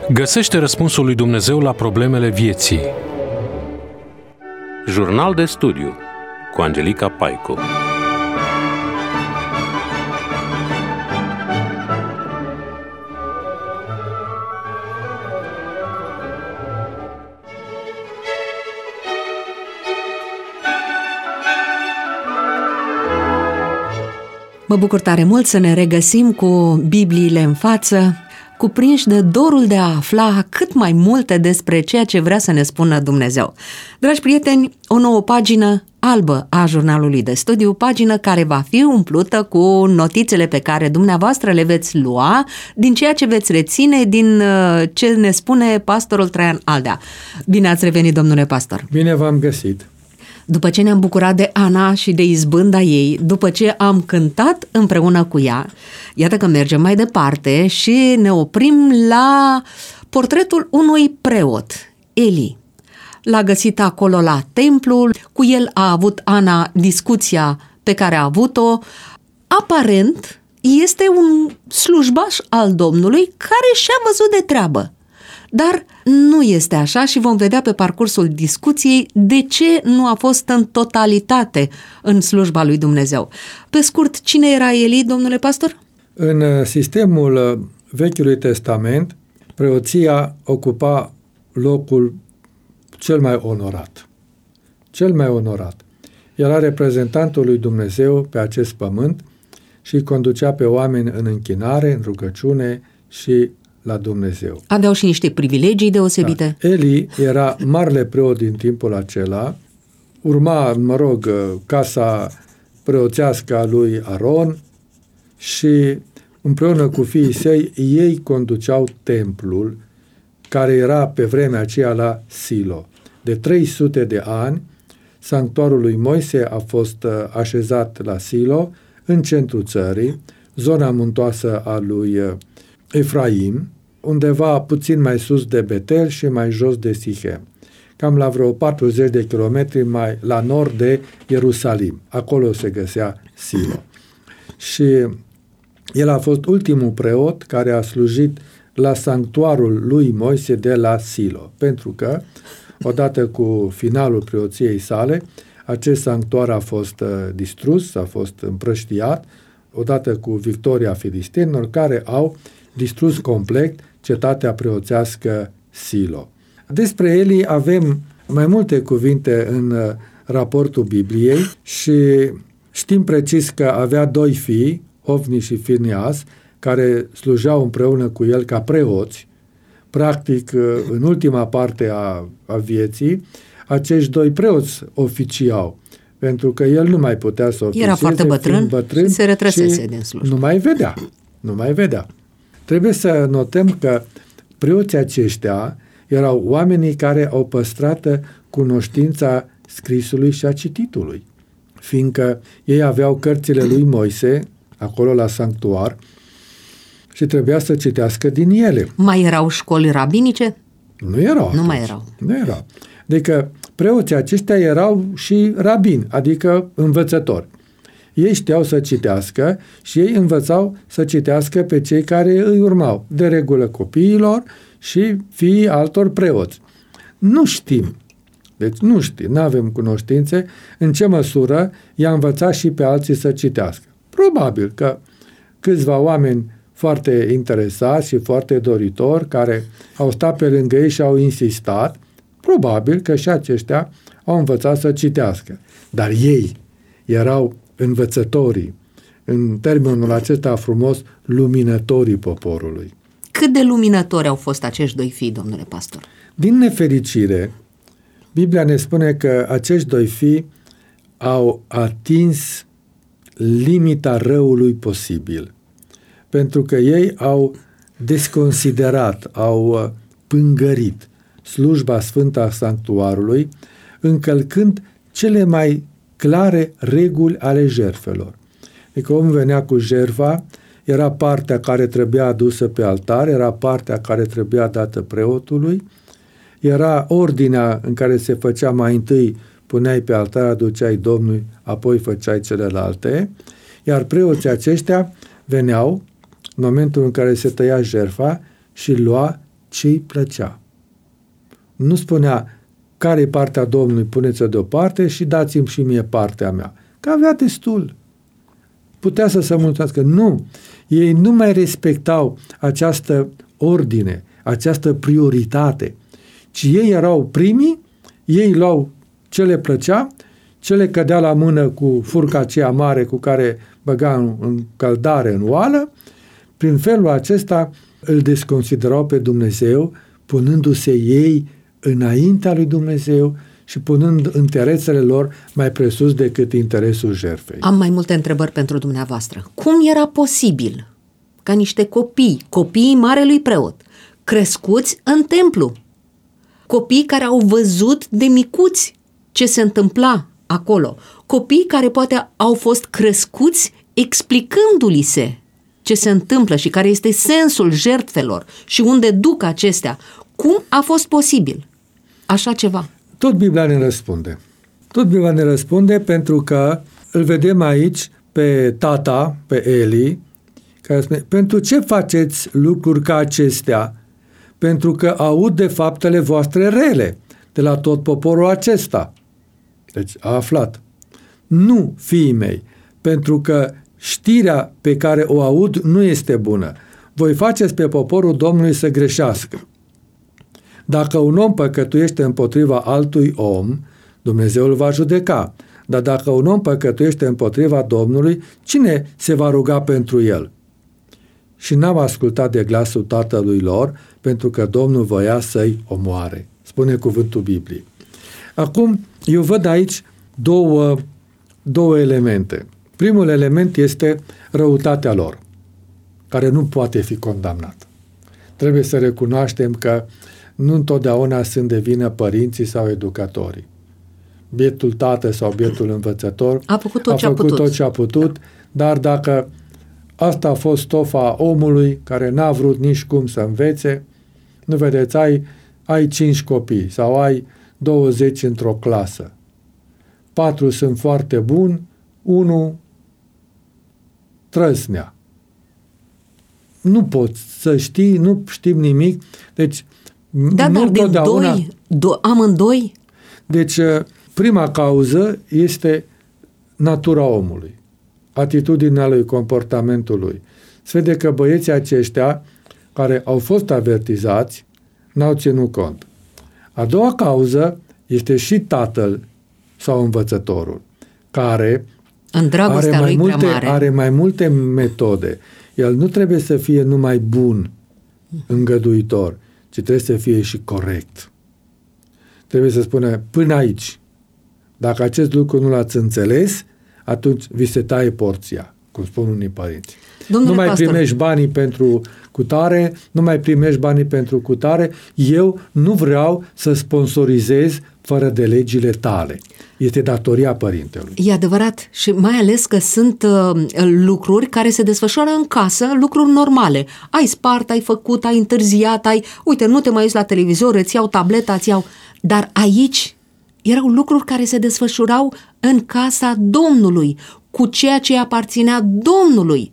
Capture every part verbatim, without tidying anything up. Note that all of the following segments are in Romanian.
Găsește răspunsul lui Dumnezeu la problemele vieții. Jurnal de studiu cu Angelica Paicu. Mă bucur tare mult să ne regăsim cu Bibliile în față, cuprinși de dorul de a afla cât mai multe despre ceea ce vrea să ne spună Dumnezeu. Dragi prieteni, o nouă pagină albă a jurnalului de studiu, pagină care va fi umplută cu notițele pe care dumneavoastră le veți lua din ceea ce veți reține din ce ne spune pastorul Traian Aldea. Bine ați revenit, domnule pastor! Bine v-am găsit! După ce ne-am bucurat de Ana și de izbânda ei, după ce am cântat împreună cu ea, iată că mergem mai departe și ne oprim la portretul unui preot, Eli. L-a găsit acolo la templu, cu el a avut Ana discuția pe care a avut-o. Aparent este un slujbaș al Domnului care și-a văzut de treabă. Dar nu este așa și vom vedea pe parcursul discuției de ce nu a fost în totalitate în slujba lui Dumnezeu. Pe scurt, cine era Eli, domnule pastor? În sistemul Vechiului Testament, preoția ocupa locul cel mai onorat. Cel mai onorat. Era reprezentantul lui Dumnezeu pe acest pământ și conducea pe oameni în închinare, în rugăciune și la Dumnezeu. Aveau și niște privilegii deosebite. Da. Eli era marele preot din timpul acela, urma, mă rog, casa preoțească a lui Aron și împreună cu fiii săi, ei conduceau templul care era pe vremea aceea la Silo. De trei sute de ani, sanctuarul lui Moise a fost așezat la Silo, în centrul țării, zona muntoasă a lui Efraim, undeva puțin mai sus de Betel și mai jos de Sichem, cam la vreo patruzeci de kilometri mai la nord de Ierusalim. Acolo se găsea Silo. Și el a fost ultimul preot care a slujit la sanctuarul lui Moise de la Silo, pentru că, odată cu finalul preoției sale, acest sanctuar a fost uh, distrus, a fost împrăștiat, odată cu victoria filistenilor, care au distrus complet cetatea preoțească Silo. Despre Eli avem mai multe cuvinte în uh, raportul Bibliei și știm precis că avea doi fii, Ofni și Fineas, care slujeau împreună cu el ca preoți. Practic, uh, în ultima parte a, a vieții, acești doi preoți oficiau, pentru că el nu mai putea să oficieze. Era foarte bătrân, bătrân și se retrăsese și din slujbă. Nu mai vedea. Nu mai vedea. Trebuie să notăm că preoții aceștia erau oamenii care au păstrat cunoștința scrisului și a cititului, fiindcă ei aveau cărțile lui Moise, acolo la sanctuar, și trebuia să citească din ele. Mai erau școli rabinice? Nu erau. Nu atunci. mai erau. Nu erau. Adică preoții aceștia erau și rabini, adică învățători. Ei știau să citească și ei învățau să citească pe cei care îi urmau, de regulă copiilor și fiii altor preoți. Nu știm, deci nu știm, nu avem cunoștințe în ce măsură i-a învățat și pe alții să citească. Probabil că câțiva oameni foarte interesați și foarte doritori, care au stat pe lângă ei și au insistat, probabil că și aceștia au învățat să citească. Dar ei erau învățătorii, în termenul acesta frumos, luminătorii poporului. Cât de luminători au fost acești doi fii, domnule pastor? Din nefericire, Biblia ne spune că acești doi fii au atins limita răului posibil, pentru că ei au desconsiderat, au pângărit slujba sfântă a sanctuarului, încălcând cele mai clare reguli ale jertfelor. Adică omul venea cu jertfa, era partea care trebuia adusă pe altar, era partea care trebuia dată preotului, era ordinea în care se făcea mai întâi, puneai pe altar, aduceai Domnului, apoi făceai celelalte, iar preoții aceștia veneau în momentul în care se tăia jertfa și lua ce îi plăcea. Nu spunea care e partea Domnului, puneți-o deoparte și dați-mi și mie partea mea. Că avea destul. Putea să se mulțumească. Nu. Ei nu mai respectau această ordine, această prioritate, ci ei erau primii, ei luau ce le plăcea, ce le cădea la mână cu furca aceea mare cu care băga în, în căldare, în oală. Prin felul acesta îl desconsiderau pe Dumnezeu, punându-se ei înaintea lui Dumnezeu și punând interesele lor mai presus decât interesul jertfei. Am mai multe întrebări pentru dumneavoastră. Cum era posibil ca niște copii, copiii marelui preot, crescuți în templu, copii care au văzut de micuți ce se întâmpla acolo, copii care poate au fost crescuți explicându-li se ce se întâmplă și care este sensul jertfelor și unde duc acestea, cum a fost posibil așa ceva? Tot Biblia ne răspunde. Tot Biblia ne răspunde pentru că îl vedem aici pe tata, pe Eli, care spune, pentru ce faceți lucruri ca acestea? Pentru că aud de faptele voastre rele de la tot poporul acesta. Deci a aflat. Nu, fiii mei, pentru că știrea pe care o aud nu este bună. Voi faceți pe poporul Domnului să greșească. Dacă un om păcătuiește împotriva altui om, Dumnezeu îl va judeca. Dar dacă un om păcătuiește împotriva Domnului, cine se va ruga pentru el? Și n-am ascultat de glasul tatălui lor, pentru că Domnul voia să-i omoare. Spune cuvântul Bibliei. Acum, eu văd aici două, două elemente. Primul element este răutatea lor, care nu poate fi condamnată. Trebuie să recunoaștem că nu întotdeauna sunt de vină părinții sau educatorii. Bietul tată sau bietul învățător a făcut tot, a ce, făcut a putut. tot ce a putut, dar dacă asta a fost stofa omului care n-a vrut nici cum să învețe, nu vedeți, ai, ai cinci copii sau ai douăzeci într-o clasă. Patru sunt foarte buni, unul trăsnea. Nu poți să știi, nu știm nimic, deci da, nu dar din totdeauna... doi, do, amândoi? Deci, prima cauză este natura omului, atitudinea lui, comportamentul lui. Se vede că băieții aceștia care au fost avertizați n-au ținut cont. A doua cauză este și tatăl sau învățătorul, care în are mai, lui multe, mare. are mai multe metode. El nu trebuie să fie numai bun, îngăduitor, ci trebuie să fie și corect. Trebuie să spună până aici. Dacă acest lucru nu l-ați înțeles, atunci vi se taie porția, cum spun unii părinți. Domnule nu mai pastor, primești banii pentru cutare, nu mai primești banii pentru cutare, eu nu vreau să sponsorizez fără de legile tale. Este datoria părintelui. E adevărat și mai ales că sunt uh, lucruri care se desfășoară în casă, lucruri normale. Ai spart, ai făcut, ai întârziat, ai... Uite, nu te mai uiți la televizor, îți iau tableta, îți iau... Dar aici erau lucruri care se desfășurau în casa Domnului, cu ceea ce aparținea Domnului.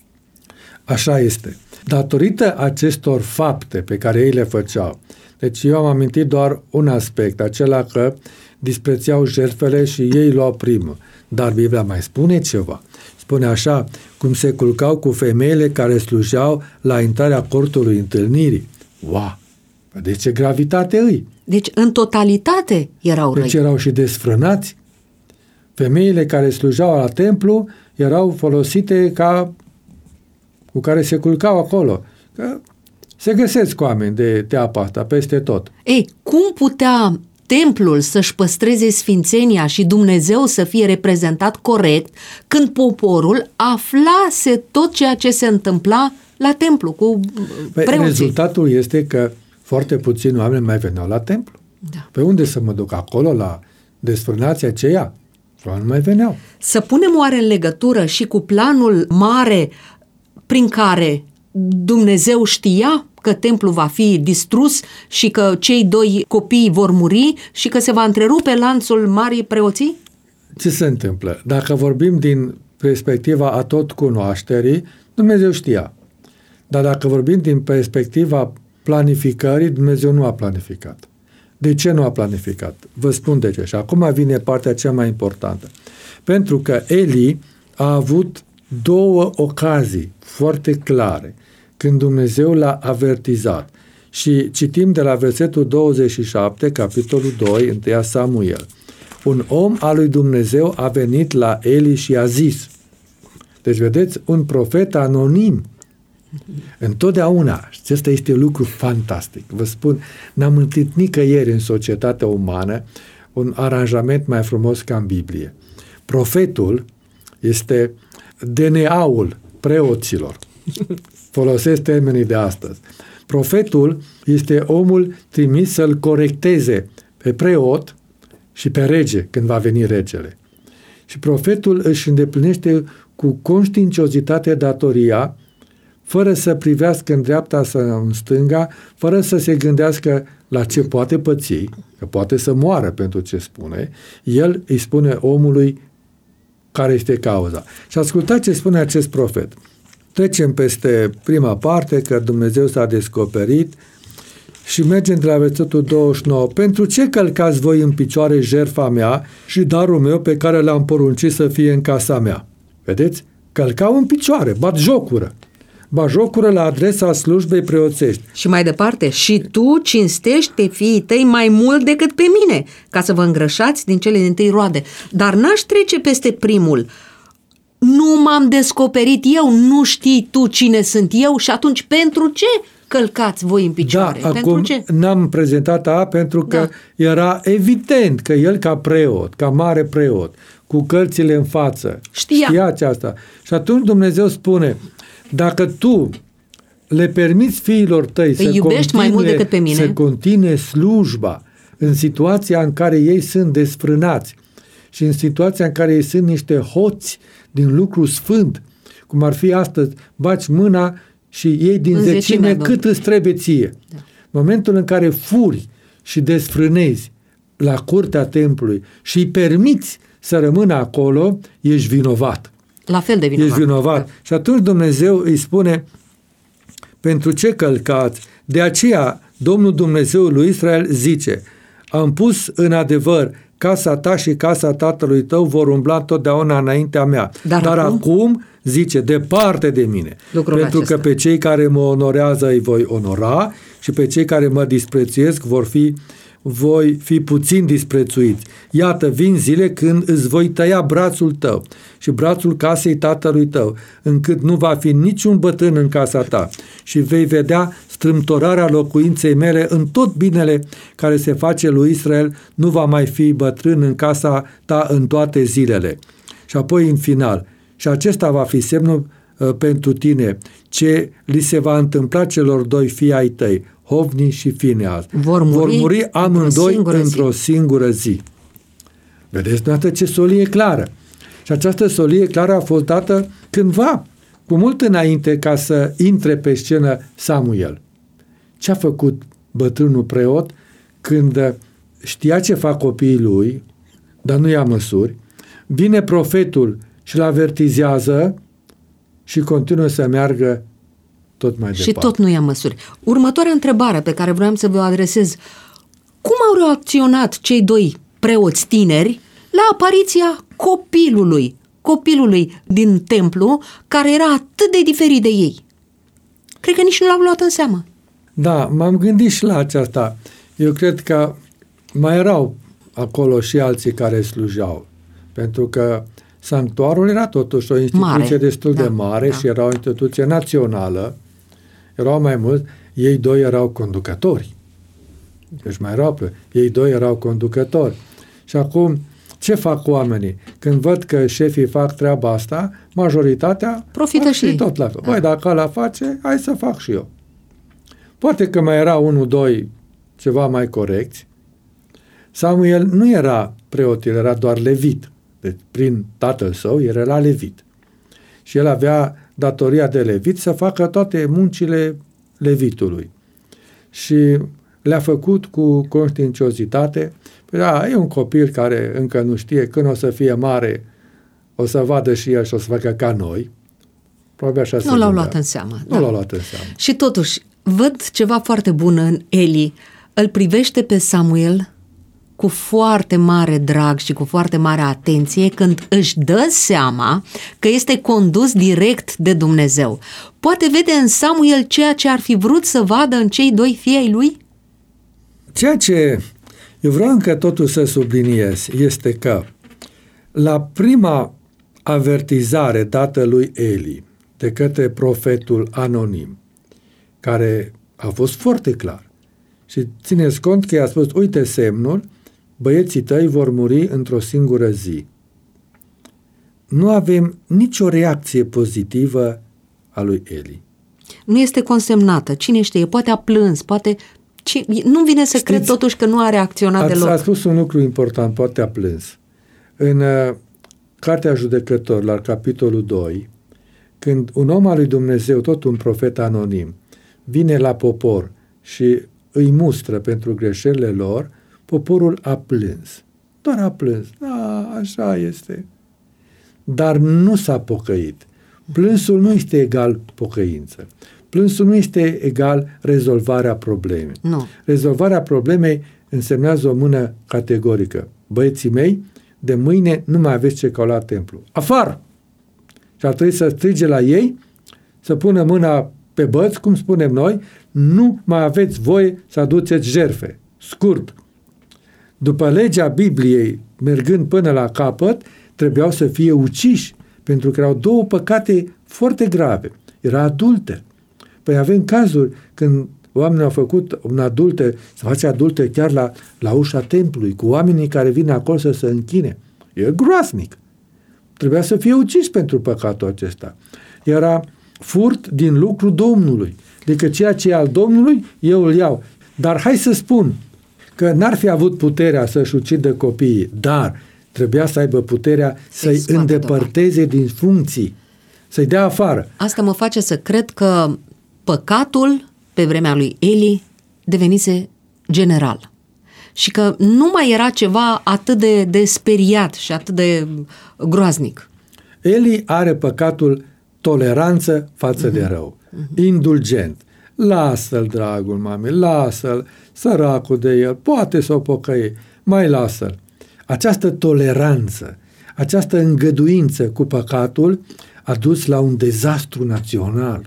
Așa este. Datorită acestor fapte pe care ei le făceau, deci eu am amintit doar un aspect, acela că disprețuiau jertfele și ei luau primul. Dar Biblia mai spune ceva. Spune așa, cum se culcau cu femeile care slujeau la intrarea cortului întâlnirii. Wow! De ce gravitate îi? Deci, în totalitate erau răi. Deci erau și desfrânați. Femeile care slujeau la templu erau folosite ca cu care se culcau acolo. Că se găsesc oameni de, de apa asta peste tot. Ei, cum putea templul să-și păstreze sfințenia și Dumnezeu să fie reprezentat corect când poporul aflase tot ceea ce se întâmpla la templu cu Păi, preoții? rezultatul este că foarte puțini oameni mai veneau la templu. Da. Pe unde să mă duc? Acolo, la desfrânația aceea? Nu mai veneau. Să punem oare în legătură și cu planul mare prin care Dumnezeu știa că templul va fi distrus și că cei doi copii vor muri și că se va întrerupe lanțul marii preoții? Ce se întâmplă? Dacă vorbim din perspectiva a tot cunoașterii, Dumnezeu știa. Dar dacă vorbim din perspectiva planificării, Dumnezeu nu a planificat. De ce nu a planificat? Vă spun de ce. Și acum vine partea cea mai importantă. Pentru că Eli a avut două ocazii foarte clare când Dumnezeu l-a avertizat. Și citim de la versetul douăzeci și șapte, capitolul doi, unu Samuel. Un om al lui Dumnezeu a venit la Eli și a zis. Deci, vedeți, un profet anonim. Întotdeauna, acesta este un lucru fantastic. Vă spun, n-am întâlnit nicăieri în societatea umană un aranjament mai frumos ca în Biblie. Profetul este D N A-ul preoților. Folosesc termenii de astăzi. Profetul este omul trimis să-l corecteze pe preot și pe rege când va veni regele. Și profetul își îndeplinește cu conștiinciozitate datoria, fără să privească în dreapta sau în stânga, fără să se gândească la ce poate păți, că poate să moară pentru ce spune, el îi spune omului care este cauza. Și ascultați ce spune acest profet. Trecem peste prima parte, că Dumnezeu s-a descoperit, și mergem de la versetul douăzeci și nouă. Pentru ce călcați voi în picioare jertfa mea și darul meu pe care l-am poruncit să fie în casa mea? Vedeți? Călcau în picioare, bat jocură. Bat jocură la adresa slujbei preoțești. Și mai departe, și tu cinstești pe fiii tăi mai mult decât pe mine, ca să vă îngrășați din cele dintâi roade. Dar n-aș trece peste primul. Nu m-am descoperit eu, nu știi tu cine sunt eu și atunci pentru ce călcați voi în picioare? Da, pentru acum ce? n-am prezentat A pentru că da. Era evident că el ca preot, ca mare preot, cu cărțile în față, știa, știa aceasta. Și atunci Dumnezeu spune, dacă tu le permiți fiilor tăi să continue, mai mult decât pe mine, să continue slujba în situația în care ei sunt desfrânați și în situația în care ei sunt niște hoți din lucru sfânt, cum ar fi astăzi, baci mâna și iei din în zecime, zecime cât îți trebuie ție. Da. În momentul în care furi și desfrânezi la curtea templului și îi permiți să rămână acolo, ești vinovat. La fel de vinovat. Ești vinovat. Da. Și atunci Dumnezeu îi spune, pentru ce călcați? De aceea Domnul Dumnezeul lui Israel zice, am pus în adevăr casa ta și casa tatălui tău vor umbla totdeauna înaintea mea. Dar, Dar acum, acum zice, departe de mine. Lucrul pentru acesta. Că pe cei care mă onorează îi voi onora și pe cei care mă disprețuiesc vor fi, voi fi puțin disprețuiți. Iată, vin zile când îți voi tăia brațul tău și brațul casei tatălui tău, încât nu va fi niciun bătrân în casa ta și vei vedea strâmtorarea locuinței mele în tot binele care se face lui Israel, nu va mai fi bătrân în casa ta în toate zilele. Și apoi în final, și acesta va fi semnul uh, pentru tine, ce li se va întâmpla celor doi fii ai tăi, Hofni și Fineas. Vor muri, Vor muri amândoi într-o, într-o singură zi. Vedeți, dată ce solie clară. Și această solie clară a fost dată cândva, cu mult înainte ca să intre pe scenă Samuel. Ce a făcut bătrânul preot când știa ce fac copiii lui, dar nu ia măsuri? Vine profetul și îl avertizează și continuă să meargă tot mai departe. Și tot nu ia măsuri. Următoarea întrebare pe care vreau să vă adresez, cum au reacționat cei doi preoți tineri la apariția copilului, copilului din templu, care era atât de diferit de ei? Cred că nici nu l-au luat în seamă. Da, m-am gândit și la aceasta. Eu cred că mai erau acolo și alții care slujeau, pentru că sanctuarul era totuși o instituție mare. destul da, de mare da. și era o instituție națională. Erau mai mulți, ei doi erau conducători. Deci mai erau pe, ei doi erau conducători. Și acum, ce fac oamenii? Când văd că șefii fac treaba asta, majoritatea profită și tot la fel. Da. Băi, dacă ăla face, hai să fac și eu. Poate că mai era unul, doi, ceva mai corecți. Samuel nu era preot, el era doar levit. Deci, prin tatăl său, el era levit. Și el avea datoria de levit să facă toate muncile levitului. Și le-a făcut cu conștiinciozitate. Păi da, e un copil care încă nu știe, când o să fie mare, o să vadă și el și o să facă ca noi. Probabil așa nu l-au luat în seamă. Nu da. l-au luat în seamă. Și totuși, Văd ceva foarte bun în Eli. Îl privește pe Samuel cu foarte mare drag și cu foarte mare atenție când își dă seama că este condus direct de Dumnezeu. Poate vede în Samuel ceea ce ar fi vrut să vadă în cei doi fii ai lui? Ceea ce eu vreau încă totul să subliniez este că la prima avertizare dată lui Eli de către profetul anonim, care a fost foarte clar, și țineți cont că i-a spus, uite semnul, băieții tăi vor muri într-o singură zi. Nu avem nicio reacție pozitivă a lui Eli. Nu este consemnată. Cine știe, poate a plâns, poate... Nu vine să Știți, cred totuși că nu a reacționat ați, deloc. A spus un lucru important, poate a plâns. În uh, Cartea Judecător, la capitolul doi, când un om al lui Dumnezeu, tot un profet anonim, vine la popor și îi mustră pentru greșelile lor, poporul a plâns. Doar a plâns. A, așa este. Dar nu s-a pocăit. Plânsul nu este egal pocăință. Plânsul nu este egal rezolvarea problemei. Nu. Rezolvarea problemei însemnează o mână categorică. Băieții mei, de mâine nu mai aveți ce căula la templu. Afară! Și ar trebui să strige la ei, să pună mâna pe băți, cum spunem noi, nu mai aveți voie să aduceți jertfe. Scurt. După legea Bibliei, mergând până la capăt, trebuiau să fie uciși, pentru că erau două păcate foarte grave. Era adulter. Păi avem cazuri când oamenii au făcut un adulte, să face adulte chiar la, la ușa templului, cu oamenii care vin acolo să se închine. E groaznic. Trebuia să fie ucis pentru păcatul acesta. Era furt din lucru Domnului. Adică ceea ce e al Domnului, eu îl iau. Dar hai să spun că n-ar fi avut puterea să-și ucidă copiii, dar trebuia să aibă puterea să-i, să-i îndepărteze din funcții, să-i dea afară. Asta mă face să cred că păcatul, pe vremea lui Eli, devenise general. Și că nu mai era ceva atât de, de speriat și atât de groaznic. Eli are păcatul toleranță față uh-huh. de rău. Uh-huh. Indulgent. Lasă-l, dragul mami, lasă-l, săracul de el, poate să o pocăie, mai lasă-l. Această toleranță, această îngăduință cu păcatul a dus la un dezastru național.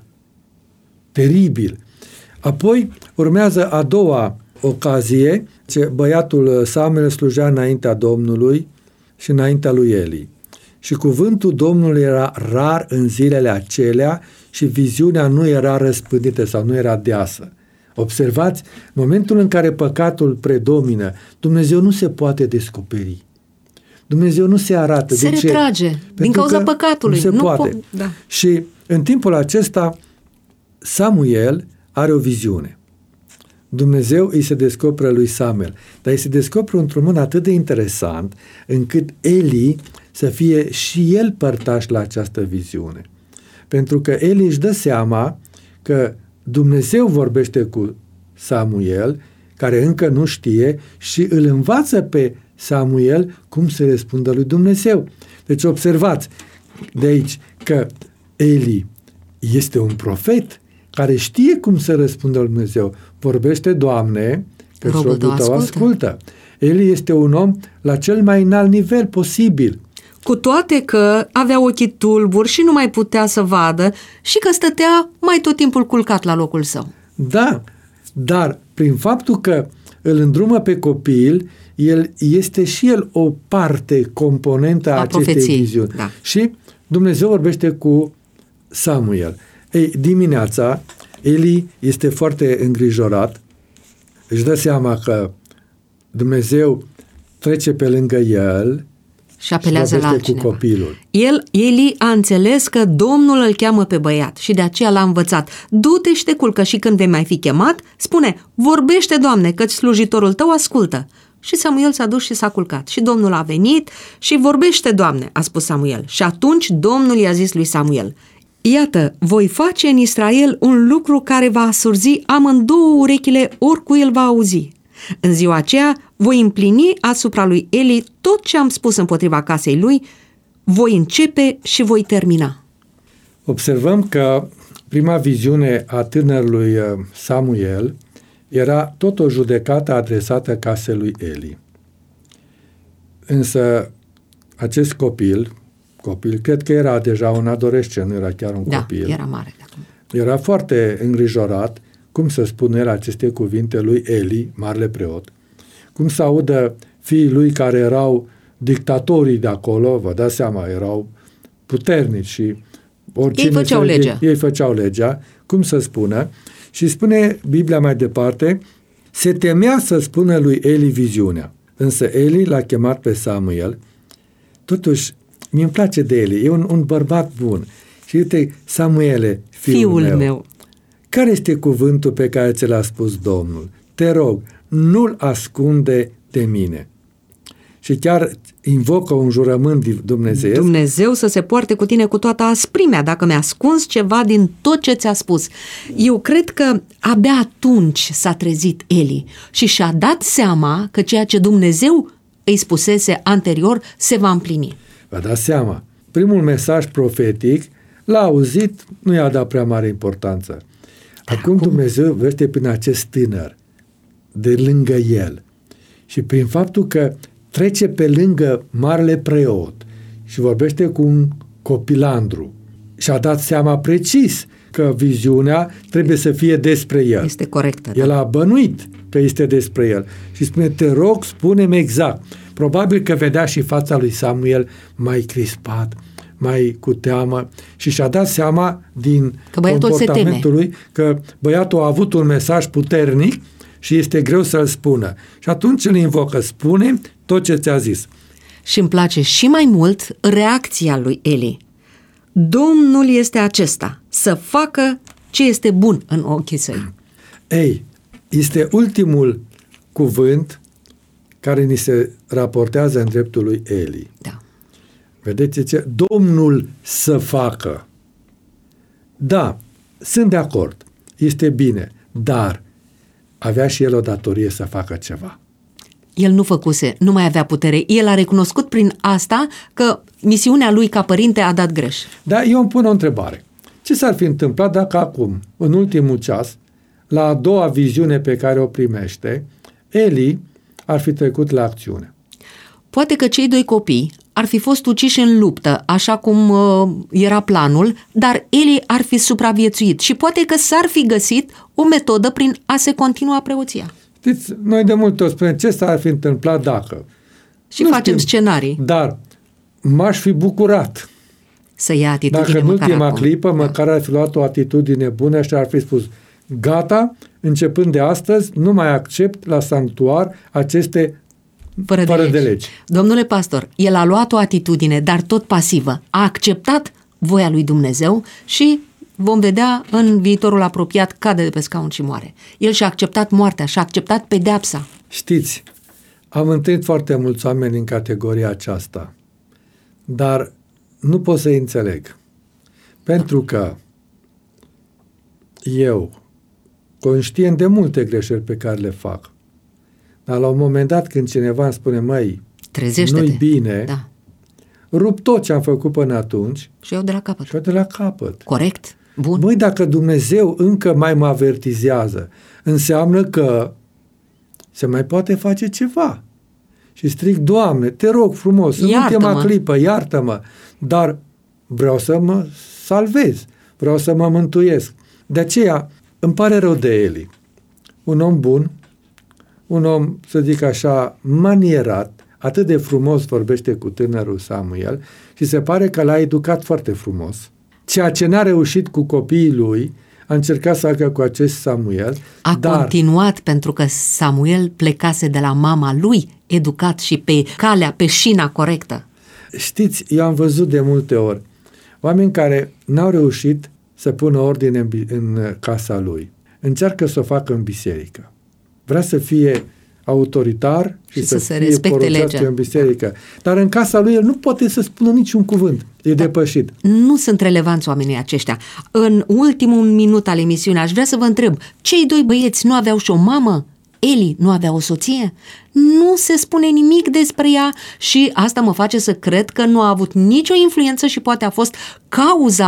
Teribil. Apoi urmează a doua ocazie, ce băiatul Samuel slujea înaintea Domnului și înaintea lui Eli. Și cuvântul Domnului era rar în zilele acelea și viziunea nu era răspândită sau nu era deasă. Observați, în momentul în care păcatul predomină, Dumnezeu nu se poate descoperi. Dumnezeu nu se arată. Se de ce? retrage Pentru din cauza păcatului. Nu se nu poate. Po- da. Și în timpul acesta Samuel are o viziune. Dumnezeu îi se descoperă lui Samuel, dar îi se descoperă într-un mod atât de interesant încât Eli să fie și el părtaș la această viziune. Pentru că Eli își dă seama că Dumnezeu vorbește cu Samuel, care încă nu știe, și îl învață pe Samuel cum să răspundă lui Dumnezeu. Deci observați de aici că Eli este un profet care știe cum să răspundă lui Dumnezeu. Vorbește, Doamne, că robul tău ascultă. ascultă. Eli este un om la cel mai înalt nivel posibil. Cu toate că avea ochii tulburi și nu mai putea să vadă și că stătea mai tot timpul culcat la locul său. Da, dar prin faptul că îl îndrumă pe copil, el este și el o parte, componentă a, a acestei profeții. Viziuni. Da. Și Dumnezeu vorbește cu Samuel. Ei, dimineața, Eli este foarte îngrijorat, își dă seama că Dumnezeu trece pe lângă el și apelează la altcineva. Cu copilul. El, Eli a înțeles că Domnul îl cheamă pe băiat și de aceea l-a învățat. Du-te și te culcă și când vei mai fi chemat, spune, vorbește, Doamne, căci slujitorul tău ascultă. Și Samuel s-a dus și s-a culcat. Și Domnul a venit și vorbește, Doamne, a spus Samuel. Și atunci Domnul i-a zis lui Samuel, iată, voi face în Israel un lucru care va asurzi amândouă urechile oricui îl va auzi. În ziua aceea voi împlini asupra lui Eli tot ce am spus împotriva casei lui, voi începe și voi termina. Observăm că Prima viziune a tânărului Samuel era tot o judecată adresată casei lui Eli. Însă acest copil, copil, cred că era deja un adolescent, nu era chiar un da, copil. era mare. Era foarte îngrijorat cum să spună el aceste cuvinte lui Eli, marele preot, cum să audă fiii lui care erau dictatorii de acolo, vă dați seama, erau puternici și oricine ei făceau se, legea. Ei, ei făceau legea, cum să spună, și spune Biblia mai departe, se temea să spună lui Eli viziunea. Însă Eli l-a chemat pe Samuel. Totuși, mi-mi place de Eli, e un, un bărbat bun. Și uite, Samuele, fiul, fiul meu, meu, care este cuvântul pe care ți l-a spus Domnul? Te rog, nu-l ascunde de mine. Și chiar invocă un jurământ dumnezeiesc. Dumnezeu să se poarte cu tine cu toată asprimea dacă mi-a ascuns ceva din tot ce ți-a spus. Eu cred că abia atunci s-a trezit Eli și și-a dat seama că ceea ce Dumnezeu îi spusese anterior se va împlini. Vă dați seama, primul mesaj profetic l-a auzit, nu i-a dat prea mare importanță. Acum Dumnezeu vește prin acest tânăr de lângă el și prin faptul că trece pe lângă marele preot și vorbește cu un copilandru și a dat seama precis că viziunea trebuie să fie despre el. Este corectă. El da. a bănuit că este despre el și spune, te rog, spune-mi exact. Probabil că vedea și fața lui Samuel mai crispat, mai cu teamă și și-a dat seama din că comportamentul lui că băiatul a avut un mesaj puternic și este greu să-l spună. Și atunci îl invocă, spune tot ce ți-a zis. Și îmi place și mai mult reacția lui Eli. Domnul este acesta, să facă ce este bun în ochii săi. Ei, este ultimul cuvânt care ni se raportează în dreptul lui Eli. Da. Vedeți ce? Domnul să facă. Da, sunt de acord. Este bine, dar avea și el o datorie să facă ceva. El nu făcuse, nu mai avea putere. El a recunoscut prin asta că misiunea lui ca părinte a dat greș. Da, eu îmi pun o întrebare. Ce s-ar fi întâmplat dacă acum, în ultimul ceas, la a doua viziune pe care o primește, Eli ar fi trecut la acțiune? Poate că cei doi copii ar fi fost uciși în luptă, așa cum uh, era planul, dar Eli ar fi supraviețuit și poate că s-ar fi găsit o metodă prin a se continua preoția. Știți, noi de multe ori spunem ce s-ar fi întâmplat dacă. Și nu facem știm, scenarii. Dar m-aș fi bucurat să ia atitudine dacă în ultima acum. clipă da. măcar ar fi luat o atitudine bună și ar fi spus gata, începând de astăzi, nu mai accept la sanctuar aceste fără, fără de, de legi. legi. Domnule pastor, el a luat o atitudine, dar tot pasivă. A acceptat voia lui Dumnezeu și vom vedea în viitorul apropiat cade de pe scaun și moare. El și-a acceptat moartea, și-a acceptat pedeapsa. Știți, am întâlnit foarte mulți oameni în categoria aceasta, dar nu pot să-i înțeleg. Pentru că eu, conștient de multe greșeli pe care le fac, dar la un moment dat când cineva îmi spune, măi, trezește-te. nu-i bine, da. rup tot ce am făcut până atunci și eu de la capăt. și eu de la capăt. Corect. Bun. Băi, dacă Dumnezeu încă mai mă avertizează, înseamnă că se mai poate face ceva. Și stric, Doamne, te rog frumos, în Iartă-mă. ultima clipă, iartă-mă, dar vreau să mă salvez, vreau să mă mântuiesc. De aceea îmi pare rău de Eli. Un om bun, un om, să zic așa, manierat, atât de frumos vorbește cu tânărul Samuel și se pare că l-a educat foarte frumos. Ceea ce n-a reușit cu copiii lui, a încercat să facă cu acest Samuel. A dar continuat pentru că Samuel plecase de la mama lui, educat și pe calea, pe șina corectă. Știți, eu am văzut de multe ori oameni care n-au reușit să pună ordine în, în casa lui. Încearcă să o facă în biserică. Vrea să fie autoritar și, și să, să se fie respecte legea. în biserică. Dar în casa lui el nu poate să spună niciun cuvânt. E da. depășit. Nu sunt relevanți oamenii aceștia. În ultimul minut al emisiunii aș vrea să vă întreb, cei doi băieți nu aveau și o mamă? Eli nu avea o soție? Nu se spune nimic despre ea și asta mă face să cred că nu a avut nicio influență și poate a fost cauza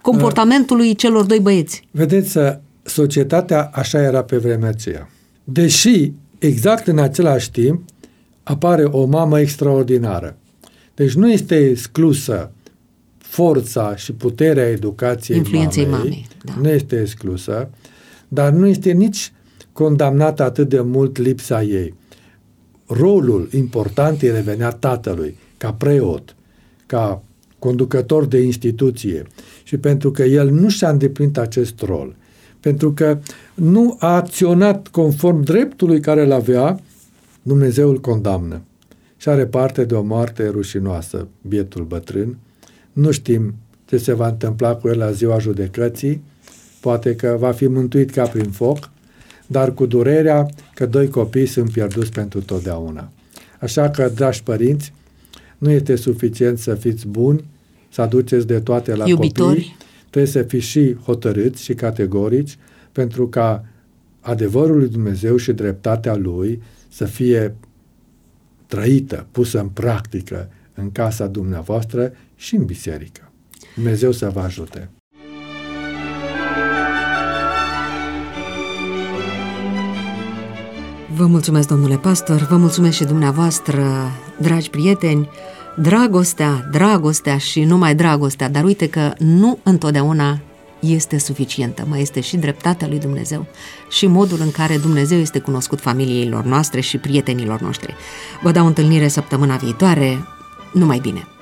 comportamentului celor doi băieți. Vedeți, societatea așa era pe vremea aceea. Deși, exact în același timp, apare o mamă extraordinară. Deci nu este exclusă forța și puterea educației Influenței mamei, mamei, da. Nu este exclusă, dar nu este nici condamnată atât de mult lipsa ei. Rolul important îi revenea tatălui, ca preot, ca conducător de instituție. Și pentru că el nu și-a îndeplinit acest rol, pentru că nu a acționat conform dreptului care îl avea, Dumnezeu îl condamnă. Și are parte de o moarte rușinoasă, bietul bătrân. Nu știm ce se va întâmpla cu el la ziua judecății, poate că va fi mântuit ca prin foc, dar cu durerea că doi copii sunt pierduți pentru totdeauna. Așa că, dragi părinți, nu este suficient să fiți buni, să aduceți de toate la Iubitori. copii, trebuie să fiți și hotărâți și categorici, pentru ca adevărul lui Dumnezeu și dreptatea Lui să fie trăită, pusă în practică în casa dumneavoastră și în biserică. Dumnezeu să vă ajute! Vă mulțumesc, domnule pastor, vă mulțumesc și dumneavoastră, dragi prieteni. Dragostea, dragostea și numai dragostea, dar uite că nu întotdeauna este suficientă, mai este și dreptatea lui Dumnezeu și modul în care Dumnezeu este cunoscut familiilor noastre și prietenilor noștri. Vă dau întâlnire săptămâna viitoare, numai bine!